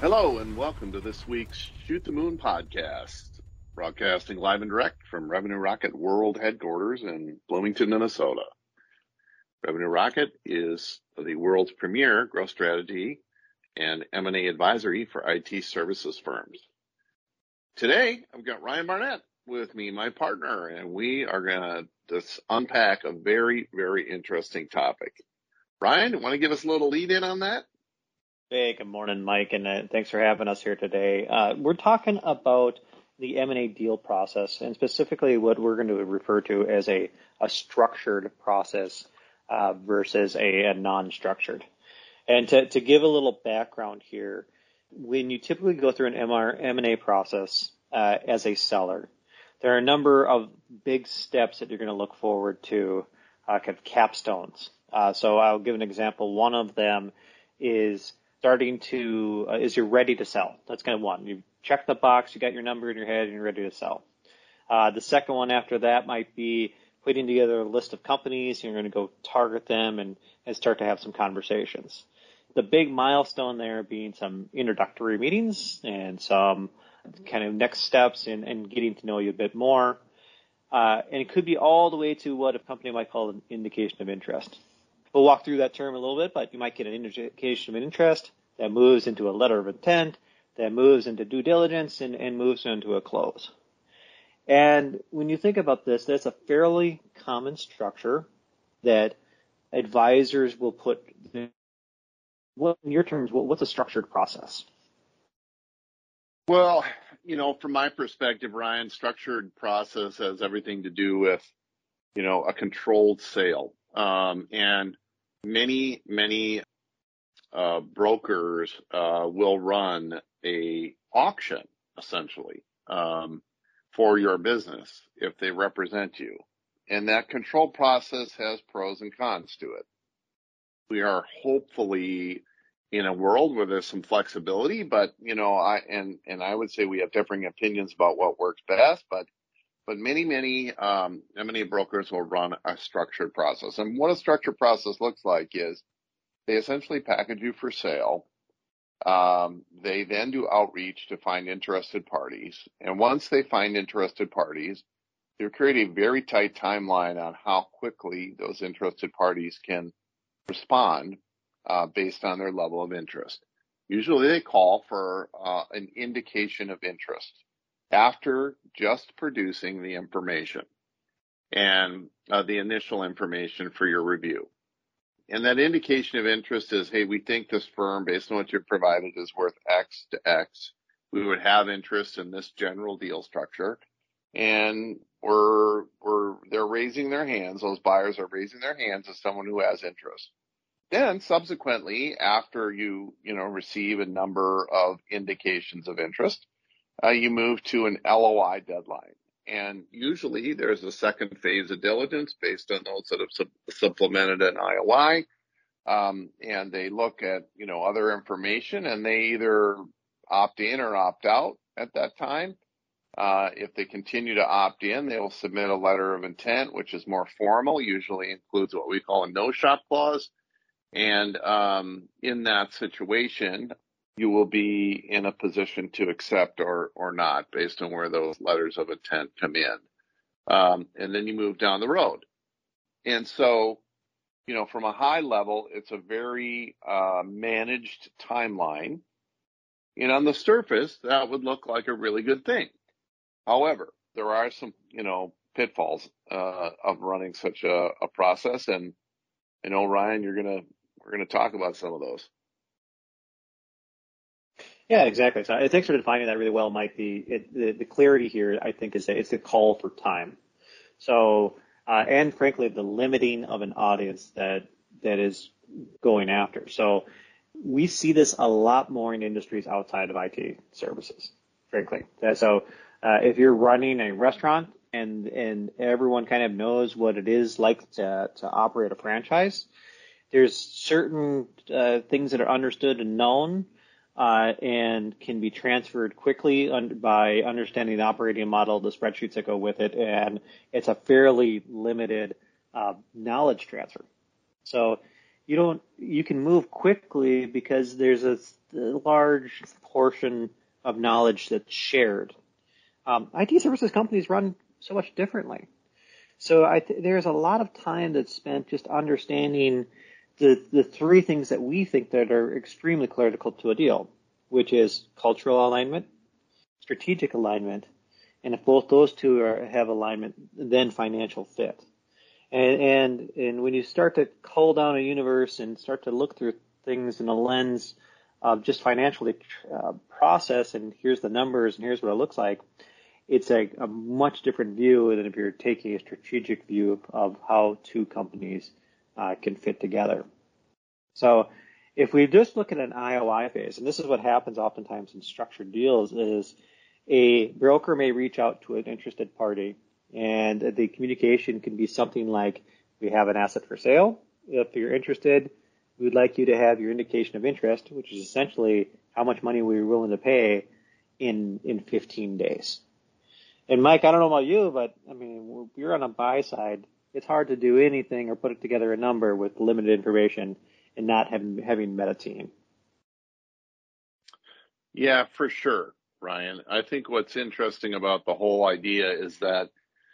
Hello and welcome to this week's Shoot the Moon podcast, broadcasting live and direct from Revenue Rocket World Headquarters in Bloomington, Minnesota. Revenue Rocket is the world's premier growth strategy and M&A advisory for IT services firms. Today, I've got Ryan Barnett with me, my partner, and we are going to unpack a very, very interesting topic. Ryan, want to give us a little lead in on that? Hey, good morning, Mike, and thanks for having us here today. We're talking about the M&A deal process, and specifically what we're going to refer to as a structured process versus a non-structured. And to give a little background here, when you typically go through an M&A process as a seller, there are a number of big steps that you're going to look forward to, kind of capstones. So I'll give an example. One of them is is you're ready to sell. That's kind of one. You check the box, you got your number in your head, and you're ready to sell. The second one after that might be putting together a list of companies. You're going to go target them and start to have some conversations. The big milestone there being some introductory meetings and some kind of next steps and getting to know you a bit more. And it could be all the way to what a company might call an indication of interest. We'll walk through that term a little bit, but you might get an indication of interest that moves into a letter of intent, that moves into due diligence, and moves into a close. And when you think about this, that's a fairly common structure that advisors will put. What, in your terms, what's a structured process? Well, from my perspective, Ryan, structured process has everything to do with, a controlled sale. And many brokers will run a auction, essentially, for your business if they represent you. And that control process has pros and cons to it. We are hopefully in a world where there's some flexibility, but I would say we have differing opinions about what works best, but many M&A brokers will run a structured process. And what a structured process looks like is they essentially package you for sale. They then do outreach to find interested parties. And once they find interested parties, they create a very tight timeline on how quickly those interested parties can respond based on their level of interest. Usually they call for an indication of interest after just producing the information and the initial information for your review. And that indication of interest is, hey, we think this firm, based on what you've provided, is worth X to X. We would have interest in this general deal structure. And they're raising their hands. Those buyers are raising their hands as someone who has interest. Then subsequently, after you receive a number of indications of interest, you move to an LOI deadline. And usually there's a second phase of diligence based on those that have supplemented an IOI. And they look at, other information, and they either opt in or opt out at that time. If they continue to opt in, they will submit a letter of intent, which is more formal, usually includes what we call a no-shop clause. And in that situation, you will be in a position to accept or not based on where those letters of intent come in. And then you move down the road. And so, from a high level, it's a very managed timeline. And on the surface, that would look like a really good thing. However, there are some, pitfalls of running such a process. And I know, Ryan, we're gonna talk about some of those. Yeah, exactly. So thanks for defining that really well, Mike. The clarity here, I think, is that it's a call for time. So, and frankly, the limiting of an audience that is going after. So we see this a lot more in industries outside of IT services, frankly. So if you're running a restaurant and everyone kind of knows what it is like to operate a franchise, there's certain things that are understood and known and can be transferred quickly by understanding the operating model, the spreadsheets that go with it, and it's a fairly limited knowledge transfer. So you can move quickly because there's a large portion of knowledge that's shared. IT services companies run so much differently. So there's a lot of time that's spent just understanding the three things that we think that are extremely critical to a deal, which is cultural alignment, strategic alignment, and if both those two have alignment, then financial fit. And when you start to cull down a universe and start to look through things in a lens of just financially process, and here's the numbers and here's what it looks like, it's a much different view than if you're taking a strategic view of how two companies can fit together. So if we just look at an IOI phase, and this is what happens oftentimes in structured deals, is a broker may reach out to an interested party, and the communication can be something like, we have an asset for sale. If you're interested, we'd like you to have your indication of interest, which is essentially how much money we're willing to pay in 15 days. And Mike, I don't know about you, but I mean, if you're on a buy side, it's hard to do anything or put it together a number with limited information and not having met a team. Yeah, for sure, Ryan. I think what's interesting about the whole idea is that,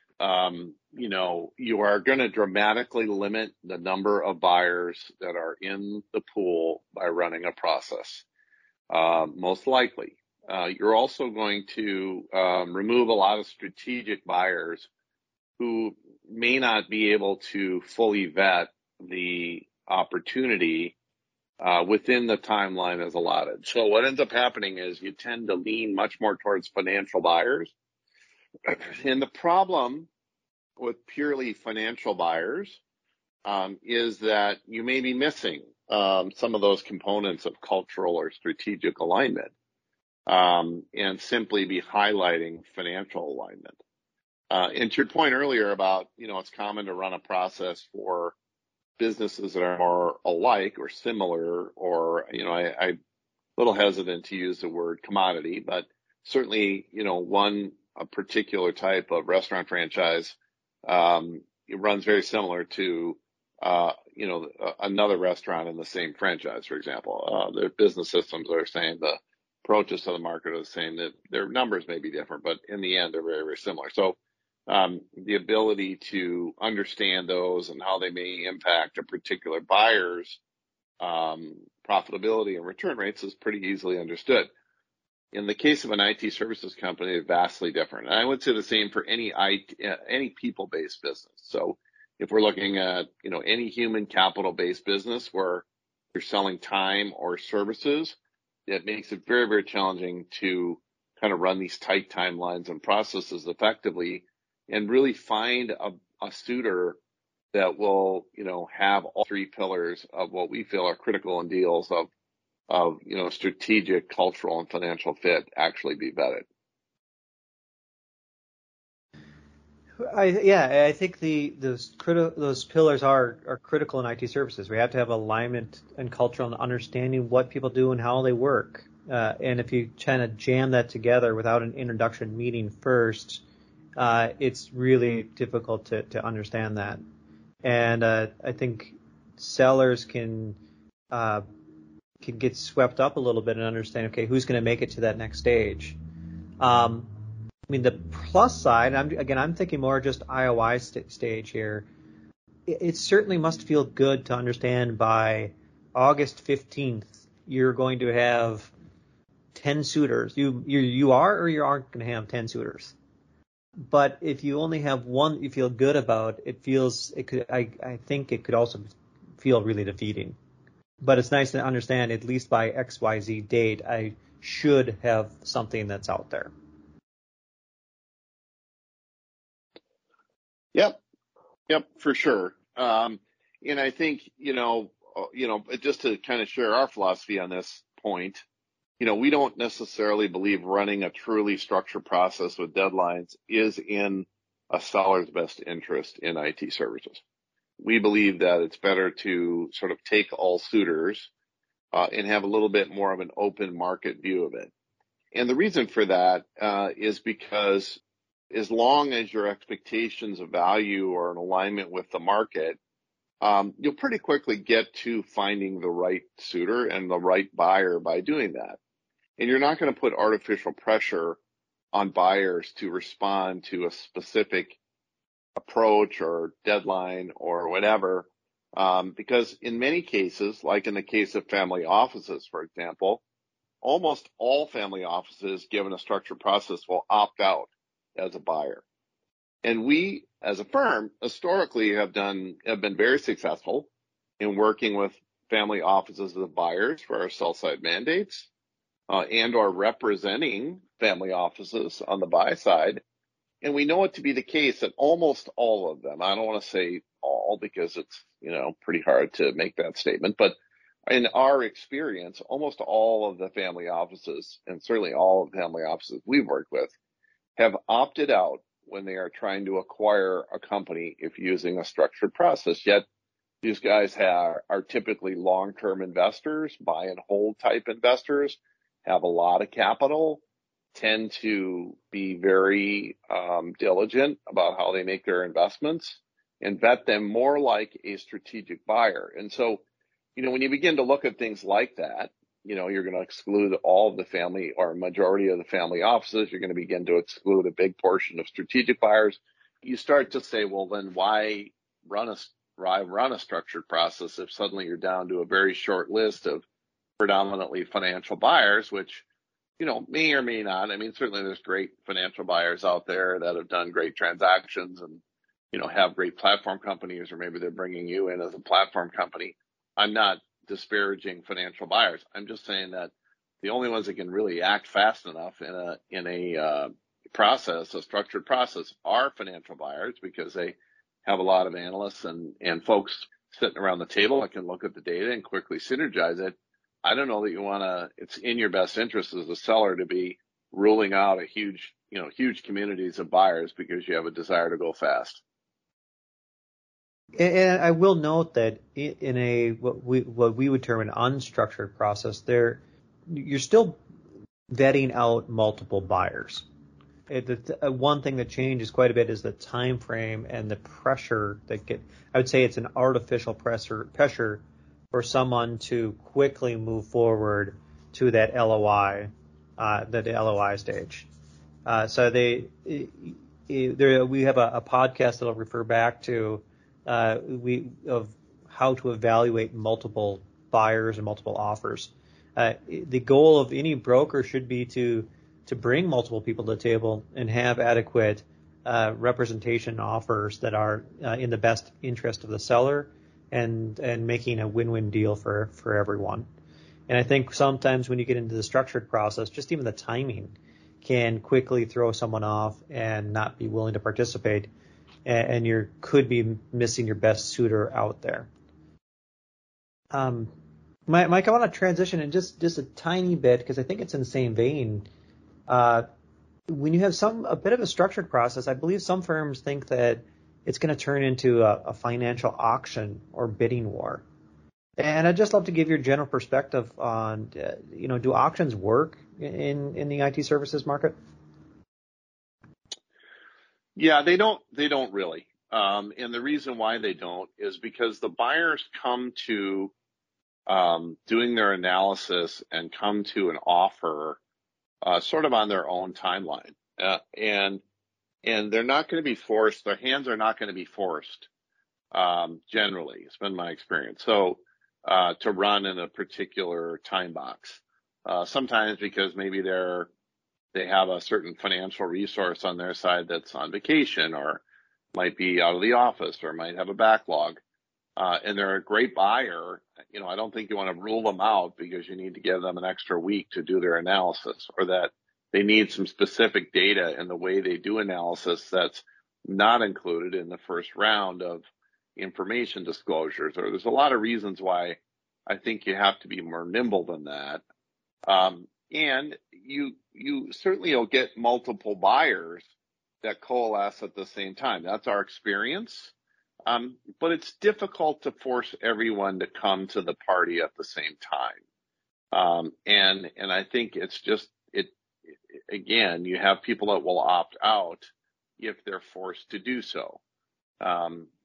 you are going to dramatically limit the number of buyers that are in the pool by running a process. Most likely. You're also going to remove a lot of strategic buyers who may not be able to fully vet the opportunity within the timeline as allotted. So what ends up happening is you tend to lean much more towards financial buyers. And the problem with purely financial buyers is that you may be missing some of those components of cultural or strategic alignment, and simply be highlighting financial alignment. And to your point earlier about, it's common to run a process for businesses that are more alike or similar, or, I'm a little hesitant to use the word commodity, but certainly, a particular type of restaurant franchise, it runs very similar to, another restaurant in the same franchise, for example. Their business systems are the same, the approaches to the market are the same, that their numbers may be different, but in the end, they're very, very similar. So, the ability to understand those and how they may impact a particular buyer's profitability and return rates is pretty easily understood. In the case of an IT services company, it's vastly different. And I would say the same for any people-based business. So if we're looking at, any human capital-based business where you're selling time or services, it makes it very, very challenging to kind of run these tight timelines and processes effectively and really find a suitor that will, have all three pillars of what we feel are critical in deals of, strategic, cultural, and financial fit actually be vetted. I think those pillars are critical in IT services. We have to have alignment and cultural and understanding what people do and how they work. And if you kind of jam that together without an introduction meeting first, it's really difficult to understand that. And I think sellers can get swept up a little bit and understand, okay, who's going to make it to that next stage. The plus side, I'm thinking more just IOI stage here. It certainly must feel good to understand by August 15th, you're going to have 10 suitors. You are or you aren't going to have 10 suitors. But if you only have one you feel good about, I think it could also feel really defeating. But it's nice to understand at least by XYZ date, I should have something that's out there. Yep, for sure. And I think, just to kind of share our philosophy on this point, we don't necessarily believe running a truly structured process with deadlines is in a seller's best interest in IT services. We believe that it's better to sort of take all suitors and have a little bit more of an open market view of it. And the reason for that is because as long as your expectations of value are in alignment with the market, you'll pretty quickly get to finding the right suitor and the right buyer by doing that. And you're not going to put artificial pressure on buyers to respond to a specific approach or deadline or whatever. Because in many cases, like in the case of family offices, for example, almost all family offices, given a structured process, will opt out as a buyer. And we, as a firm, historically have been very successful in working with family offices as buyers for our sell side mandates, and are representing family offices on the buy side. And we know it to be the case that almost all of them, I don't want to say all because it's, pretty hard to make that statement, but in our experience, almost all of the family offices, and certainly all of the family offices we've worked with, have opted out when they are trying to acquire a company if using a structured process. Yet these guys are typically long-term investors, buy and hold type investors, have a lot of capital, tend to be very diligent about how they make their investments, and vet them more like a strategic buyer. And so, when you begin to look at things like that, you're going to exclude all of the family or majority of the family offices. You're going to begin to exclude a big portion of strategic buyers. You start to say, well, then why run a structured process if suddenly you're down to a very short list of predominantly financial buyers, which, may or may not. I mean, certainly there's great financial buyers out there that have done great transactions and, have great platform companies, or maybe they're bringing you in as a platform company. I'm not disparaging financial buyers. I'm just saying that the only ones that can really act fast enough in a process, a structured process, are financial buyers, because they have a lot of analysts and folks sitting around the table that can look at the data and quickly synergize it. I don't know that it's in your best interest as a seller to be ruling out a huge communities of buyers because you have a desire to go fast. And I will note that in what we would term an unstructured process, you're still vetting out multiple buyers. One thing that changes quite a bit is the time frame and the pressure I would say it's an artificial pressure for someone to quickly move forward to that LOI, the LOI stage. So we have a podcast that I'll refer back to, of how to evaluate multiple buyers and multiple offers. The goal of any broker should be to bring multiple people to the table and have adequate representation offers that are in the best interest of the seller and making a win-win deal for everyone. And I think sometimes when you get into the structured process, just even the timing can quickly throw someone off and not be willing to participate, and you could be missing your best suitor out there. Mike, I want to transition in just a tiny bit, because I think it's in the same vein. When you have a bit of a structured process, I believe some firms think that it's going to turn into a financial auction or bidding war. And I'd just love to give your general perspective on, do auctions work in the IT services market? Yeah, they don't really. And the reason why they don't is because the buyers come to doing their analysis and come to an offer sort of on their own timeline. And they're not going to be forced. Their hands are not going to be forced, generally. It's been my experience. So to run in a particular time box. Sometimes because maybe they have a certain financial resource on their side that's on vacation, or might be out of the office, or might have a backlog, and they're a great buyer. I don't think you want to rule them out because you need to give them an extra week to do their analysis, or that they need some specific data in the way they do analysis that's not included in the first round of information disclosures. Or there's a lot of reasons why I think you have to be more nimble than that. And you certainly will get multiple buyers that coalesce at the same time. That's our experience. But it's difficult to force everyone to come to the party at the same time. And I think it's just, again, you have people that will opt out if they're forced to do so.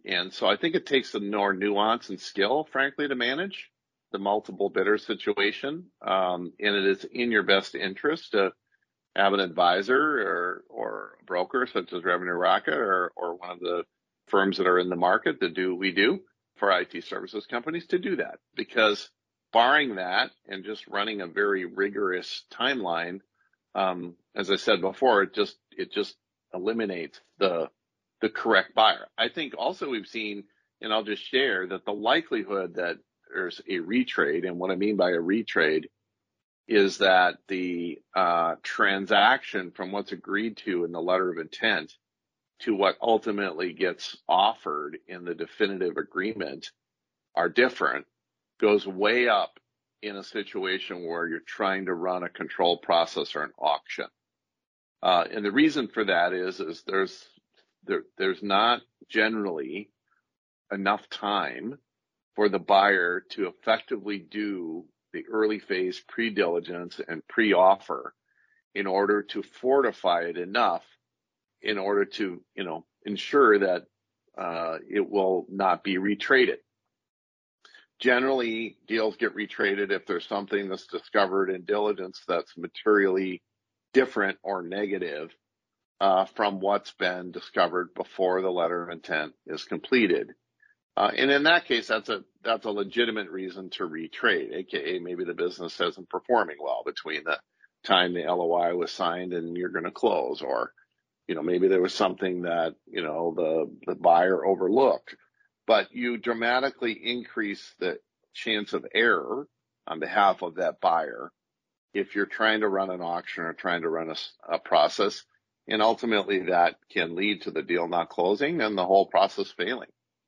And so I think it takes some more nuance and skill, frankly, to manage the multiple bidder situation. And it is in your best interest to have an advisor or a broker such as Revenue Rocket or one of the firms that are in the market that do what we do for IT services companies to do that. Because barring that and just running a very rigorous timeline, as I said before, it just eliminates the correct buyer. I think also we've seen, and I'll just share that the likelihood that there's a retrade, and what I mean by a retrade is that the transaction from what's agreed to in the letter of intent to what ultimately gets offered in the definitive agreement are different, goes way up in a situation where you're trying to run a control process or an auction. And the reason for that is there's not generally enough time for the buyer to effectively do the early phase pre-diligence and pre-offer in order to fortify it enough in order to, ensure that it will not be retraded. Generally, deals get retraded if there's something that's discovered in diligence that's materially different or negative from what's been discovered before the letter of intent is completed. And in that case, that's a legitimate reason to retrade, aka maybe the business isn't performing well between the time the LOI was signed and you're going to close, or maybe there was something that the buyer overlooked. But you dramatically increase the chance of error on behalf of that buyer if you're trying to run an auction or trying to run a process, and ultimately that can lead to the deal not closing and the whole process failing.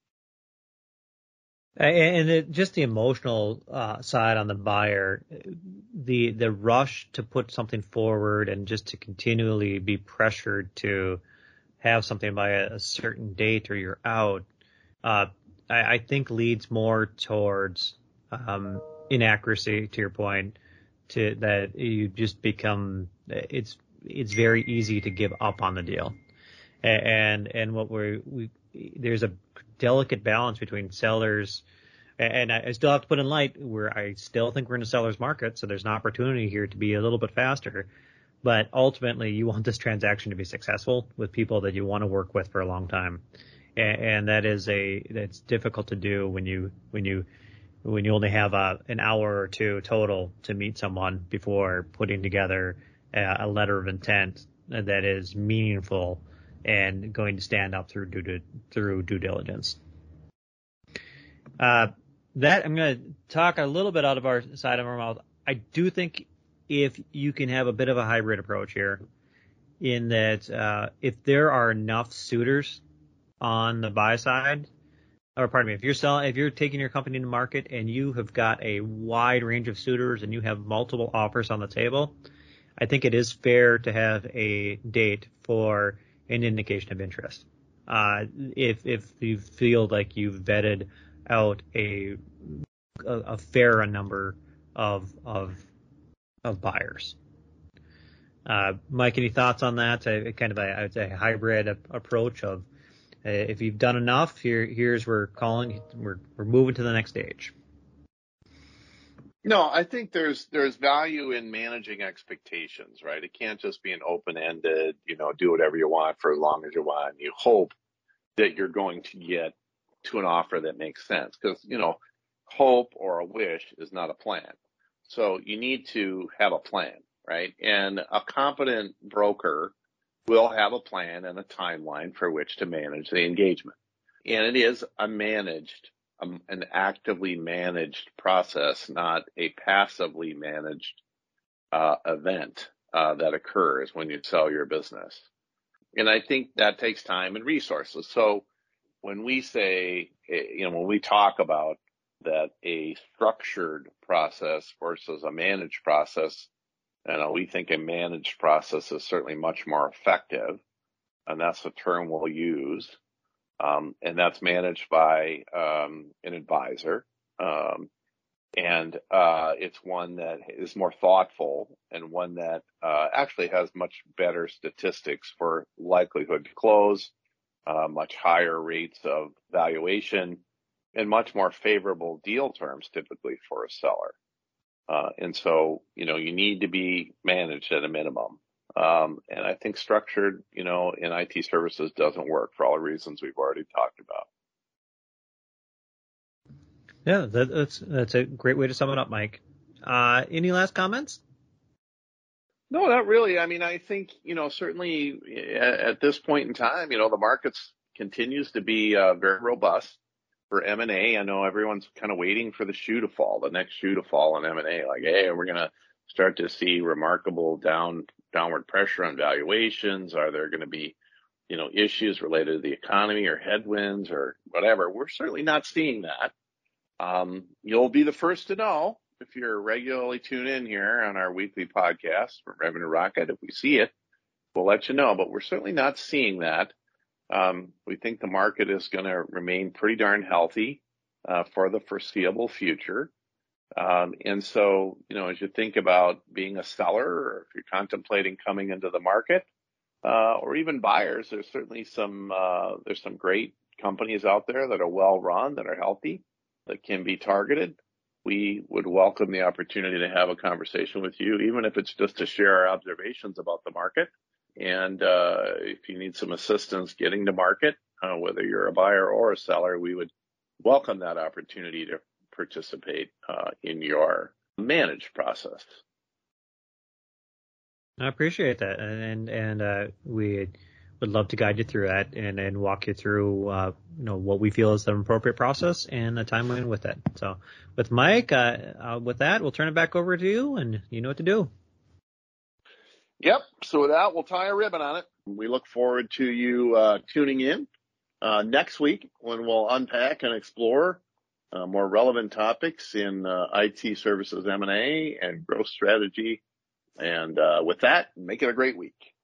And just the emotional side on the buyer, the rush to put something forward and just to continually be pressured to have something by a certain date or you're out, I think leads more towards inaccuracy, to your point, to that you just become, it's very easy to give up on the deal. And what there's a delicate balance between sellers, and I still have to put in light where I still think we're in a seller's market, so there's an opportunity here to be a little bit faster. But ultimately, you want this transaction to be successful with people that you want to work with for a long time, and that's difficult to do when you only have an hour or two total to meet someone before putting together a letter of intent that is meaningful and going to stand up through due diligence. That I'm going to talk a little bit out of our side of our mouth. I do think if you can have a bit of a hybrid approach here, in that if there are enough suitors on the buy side, or pardon me, if you're taking your company to market and you have got a wide range of suitors and you have multiple offers on the table, I think it is fair to have a date for an indication of interest. If you feel like you've vetted out a fair number of buyers. Mike, any thoughts on that? I would say a hybrid approach of if you've done enough, here's we're moving to the next stage. No, I think there's value in managing expectations, right? It can't just be an open-ended, do whatever you want for as long as you want. You hope that you're going to get to an offer that makes sense, because, hope or a wish is not a plan. So you need to have a plan, right? And a competent broker will have a plan and a timeline for which to manage the engagement. And it is an actively managed process, not a passively managed event that occurs when you sell your business. And I think that takes time and resources. So when we say, when we talk about that a structured process versus a managed process, we think a managed process is certainly much more effective, and that's the term we'll use. And that's managed by an advisor. And it's one that is more thoughtful and one that actually has much better statistics for likelihood to close much higher rates of valuation, and much more favorable deal terms typically for a seller. And so, you need to be managed at a minimum. And I think structured, in IT services doesn't work for all the reasons we've already talked about. Yeah, that's a great way to sum it up, Mike. Any last comments? No, not really. I mean, I think, certainly at this point in time, the markets continues to be very robust for M&A. I know everyone's kind of waiting for the shoe to fall, the next shoe to fall on M&A. Like, hey, we're going to start to see remarkable downward pressure on valuations. Are there going to be, issues related to the economy or headwinds or whatever? We're certainly not seeing that. You'll be the first to know if you're regularly tuned in here on our weekly podcast from Revenue Rocket. If we see it, we'll let you know, but we're certainly not seeing that. We think the market is going to remain pretty darn healthy for the foreseeable future. And so, as you think about being a seller, or if you're contemplating coming into the market, or even buyers, there's certainly there's some great companies out there that are well run, that are healthy, that can be targeted. We would welcome the opportunity to have a conversation with you, even if it's just to share our observations about the market. And if you need some assistance getting to market, whether you're a buyer or a seller, we would welcome that opportunity to participate in your managed process. I appreciate that, and we would love to guide you through that and walk you through what we feel is the appropriate process and a timeline with it. So, with Mike, with that, we'll turn it back over to you, and you know what to do. Yep. So with that, we'll tie a ribbon on it. We look forward to you tuning in next week when we'll unpack and explore more relevant topics in IT services M&A and growth strategy. And with that, make it a great week.